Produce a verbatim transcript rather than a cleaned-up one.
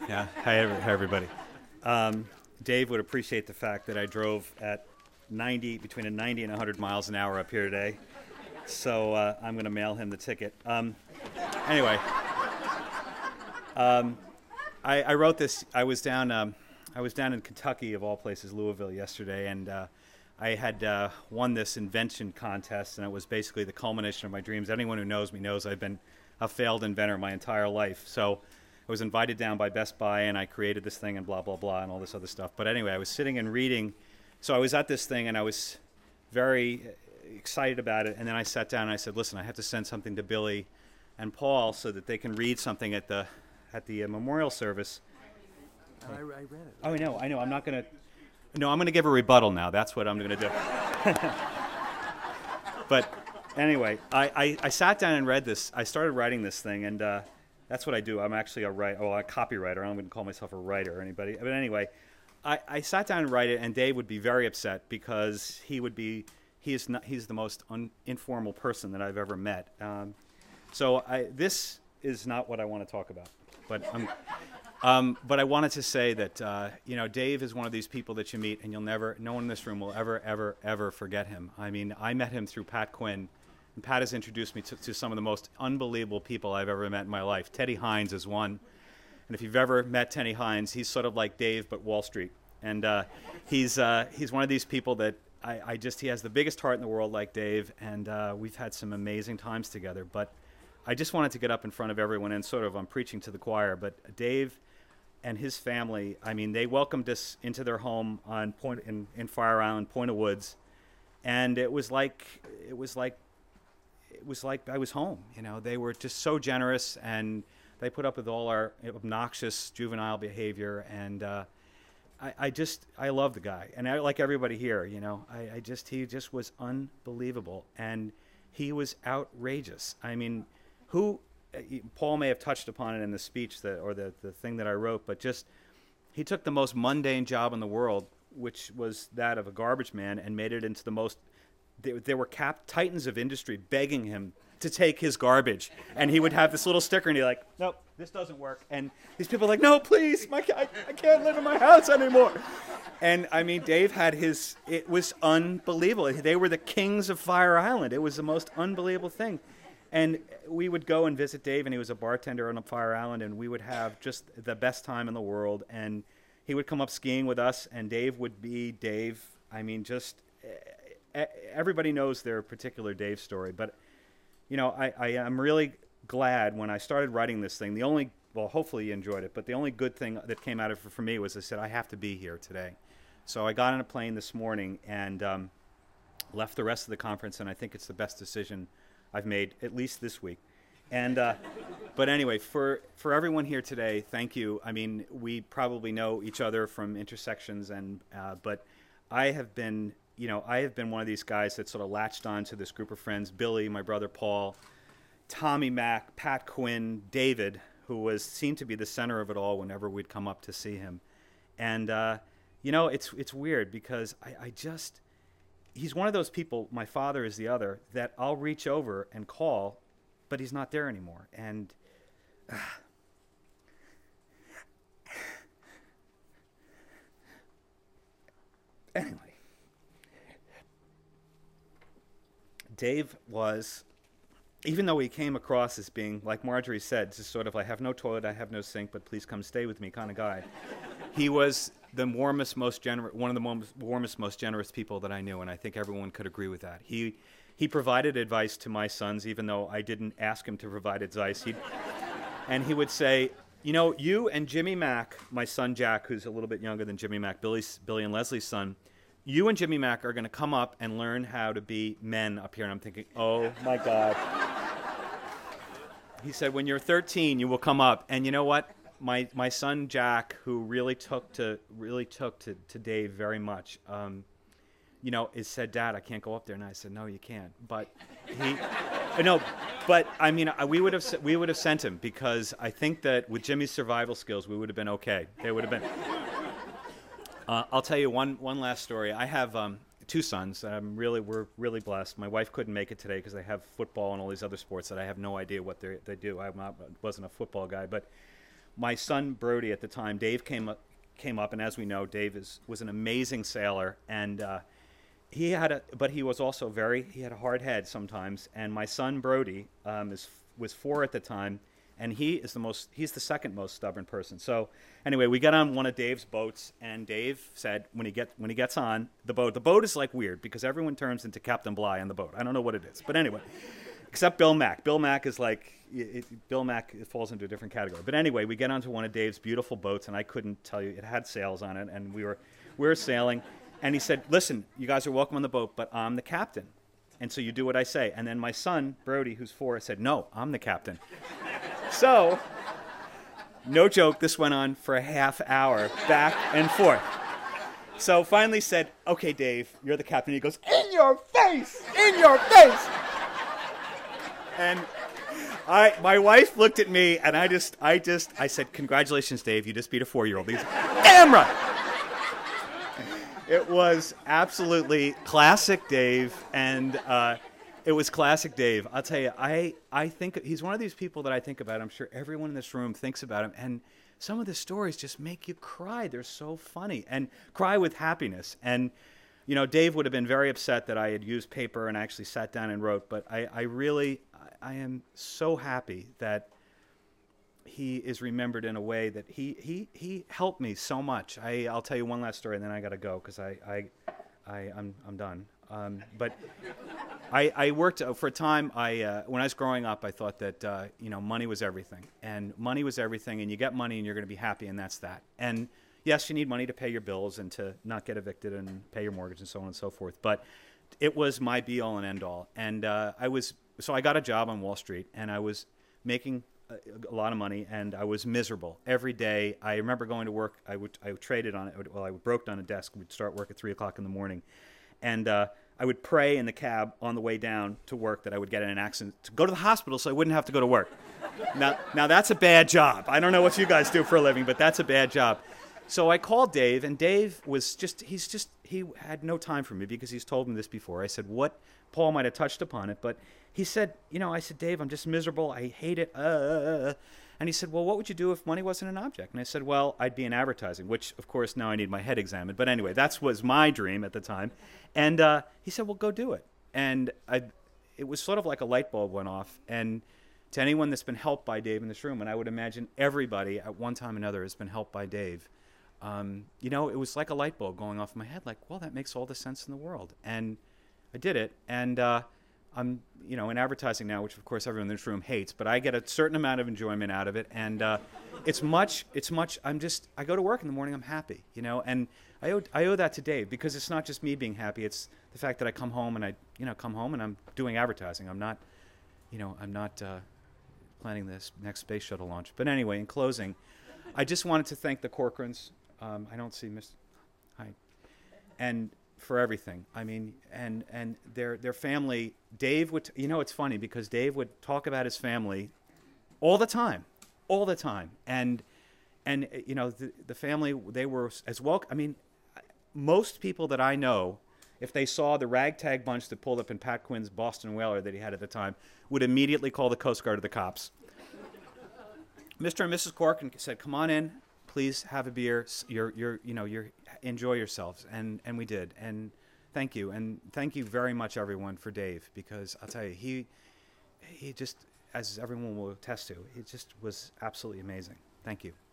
Yeah. Hi, every- hi everybody. Um, Dave would appreciate the fact that I drove at ninety, between a ninety and one hundred miles an hour up here today. So uh, I'm going to mail him the ticket. Um, anyway, um, I, I wrote this. I was down. Um, I was down in Kentucky, of all places, Louisville, yesterday, and uh, I had uh, won this invention contest, and it was basically the culmination of my dreams. Anyone who knows me knows I've been a failed inventor my entire life. So I was invited down by Best Buy, and I created this thing, and blah blah blah, and all this other stuff. But anyway, I was sitting and reading. So I was at this thing, and I was very excited about it. And then I sat down and I said, "Listen, I have to send something to Billy and Paul so that they can read something at the at the uh, memorial service." I, I read it. Oh, I know, I know. I'm not going to. No, I'm going to give a rebuttal now. That's what I'm going to do. But anyway, I, I, I sat down and read this. I started writing this thing, and uh, that's what I do. I'm actually a write, oh, a copywriter. I don't even call myself a writer or anybody. But anyway, I, I sat down and write it, and Dave would be very upset because he would be he is not he's the most un, informal person that I've ever met. Um, so I, this is not what I want to talk about, but I'm. Um, but I wanted to say that, uh, you know, Dave is one of these people that you meet and you'll never, no one in this room will ever, ever, ever forget him. I mean, I met him through Pat Quinn, and Pat has introduced me to, to some of the most unbelievable people I've ever met in my life. Teddy Hines is one. And if you've ever met Teddy Hines, he's sort of like Dave, but Wall Street. And uh, he's uh, he's one of these people that I, I just, he has the biggest heart in the world like Dave, and uh, we've had some amazing times together. But I just wanted to get up in front of everyone and sort of, I'm preaching to the choir, but Dave and his family, I mean, they welcomed us into their home on Point in, in Fire Island, Point of Woods, and it was like it was like it was like I was home. You know, they were just so generous, and they put up with all our obnoxious juvenile behavior, and uh, I, I just I love the guy, and I like everybody here. You know, I, I just he just was unbelievable, and he was outrageous. I mean, who? Paul may have touched upon it in the speech that, or the, the thing that I wrote, but just he took the most mundane job in the world, which was that of a garbage man, and made it into the most. There, there were cap titans of industry begging him to take his garbage, and he would have this little sticker, and he'd like, "Nope, this doesn't work." And these people are like, "No, please, my I, I can't live in my house anymore." And I mean, Dave had his. It was unbelievable. They were the kings of Fire Island. It was the most unbelievable thing. And we would go and visit Dave, and he was a bartender on Fire Island, and we would have just the best time in the world. And he would come up skiing with us, and Dave would be Dave. I mean, just uh, everybody knows their particular Dave story. But, you know, I, I am really glad when I started writing this thing. The only, well, hopefully you enjoyed it, but the only good thing that came out of it for me was I said, I have to be here today. So I got on a plane this morning and um, left the rest of the conference, and I think it's the best decision I've made, at least this week. And uh, but anyway, for, for everyone here today, thank you. I mean, we probably know each other from intersections, and uh, but I have been, you know, I have been one of these guys that sort of latched on to this group of friends, Billy, my brother Paul, Tommy Mack, Pat Quinn, David, who was seemed to be the center of it all whenever we'd come up to see him. And, uh, you know, it's it's weird because I, I just... He's one of those people, my father is the other, that I'll reach over and call, but he's not there anymore. And uh, anyway, Dave was, even though he came across as being, like Marjorie said, just sort of, I have no toilet, I have no sink, but please come stay with me kind of guy. He was the warmest, most generous, one of the most warmest, most generous people that I knew, and I think everyone could agree with that. He he provided advice to my sons, even though I didn't ask him to provide advice. He'd, and he would say, you know, you and Jimmy Mack, my son Jack, who's a little bit younger than Jimmy Mack, Billy's, Billy and Leslie's son, you and Jimmy Mack are going to come up and learn how to be men up here. And I'm thinking, oh, my God. He said, when you're thirteen, you will come up. And you know what? My my son Jack, who really took to really took to, to Dave very much, um, you know, is said, "Dad, I can't go up there." And I said, "No, you can't." But he, no, but I mean, we would have we would have sent him because I think that with Jimmy's survival skills, we would have been okay. They would have been. Uh, I'll tell you one one last story. I have um, two sons. I'm really we're really blessed. My wife couldn't make it today because they have football and all these other sports that I have no idea what they they do. I'm not wasn't a football guy, but. my son Brody at the time, Dave came up, came up, and as we know, Dave is was an amazing sailor, and uh, he had a, but he was also very, he had a hard head sometimes. And my son Brody um, is was four at the time, and he is the most, he's the second most stubborn person. So anyway, we got on one of Dave's boats, and Dave said when he get when he gets on the boat, the boat is like weird because everyone turns into Captain Bligh on the boat. I don't know what it is, but anyway, except Bill Mack. Bill Mack is like, it, Bill Mack falls into a different category. But anyway, we get onto one of Dave's beautiful boats, and I couldn't tell you, it had sails on it, and we were we were sailing, and he said, listen, you guys are welcome on the boat, but I'm the captain. And so you do what I say. And then my son, Brody, who's four, said, no, I'm the captain. So, no joke, this went on for a half hour, back and forth. So finally said, okay, Dave, you're the captain. He goes, in your face, in your face. And I, my wife looked at me, and I just, I just, I said, congratulations, Dave, you just beat a four-year-old. He's, damn right. It was absolutely classic Dave, and uh, it was classic Dave. I'll tell you, I, I think he's one of these people that I think about. I'm sure everyone in this room thinks about him, and some of the stories just make you cry. They're so funny, and cry with happiness. And, you know, Dave would have been very upset that I had used paper and actually sat down and wrote, but I, I really, I am so happy that he is remembered in a way that he, he, he helped me so much. I, I'll tell you one last story, and then I got to go because I, I, I, I'm, I'm done. Um, but I, I worked uh, for a time. I, uh, when I was growing up, I thought that uh, you know, money was everything, and money was everything, and you get money, and you're going to be happy, and that's that. And yes, you need money to pay your bills and to not get evicted and pay your mortgage and so on and so forth. But it was my be-all and end-all. And uh, I was so I got a job on Wall Street, and I was making a lot of money, and I was miserable every day. I remember going to work. I would I traded on it. Well, I broke down a desk. We'd start work at three o'clock in the morning, and uh, I would pray in the cab on the way down to work that I would get in an accident to go to the hospital so I wouldn't have to go to work. now, now that's a bad job. I don't know what you guys do for a living, but that's a bad job. So I called Dave, and Dave was just, he's just, he had no time for me because he's told me this before. I said, what? Paul might have touched upon it, but he said, you know, I said, Dave, I'm just miserable. I hate it. Uh, and he said, well, what would you do if money wasn't an object? And I said, well, I'd be in advertising, which, of course, now I need my head examined. But anyway, that was my dream at the time. And uh, he said, well, go do it. And I, it was sort of like a light bulb went off. And to anyone that's been helped by Dave in this room, and I would imagine everybody at one time or another has been helped by Dave, um, you know, it was like a light bulb going off in my head, like, well, that makes all the sense in the world. And I did it. And uh, I'm, you know, in advertising now, which of course everyone in this room hates, but I get a certain amount of enjoyment out of it. And uh, it's much, it's much, I'm just, I go to work in the morning, I'm happy, you know, and I owe, I owe that to Dave because it's not just me being happy. It's the fact that I come home and I, you know, come home and I'm doing advertising. I'm not, you know, I'm not uh, planning this next space shuttle launch. But anyway, in closing, I just wanted to thank the Corcorans. Um, I don't see Mister Hi. And for everything. I mean, and and their their family, Dave would, you know, it's funny because Dave would talk about his family all the time, all the time. And, and you know, the, the family, they were as well, I mean, most people that I know, if they saw the ragtag bunch that pulled up in Pat Quinn's Boston Whaler that he had at the time, would immediately call the Coast Guard or the cops. Mister and Missus Corcoran said, come on in. Please have a beer. You're, you're, you know, you're enjoy yourselves, and and we did. And thank you, and thank you very much, everyone, for Dave, because I'll tell you, he, he just, as everyone will attest to, he just was absolutely amazing. Thank you.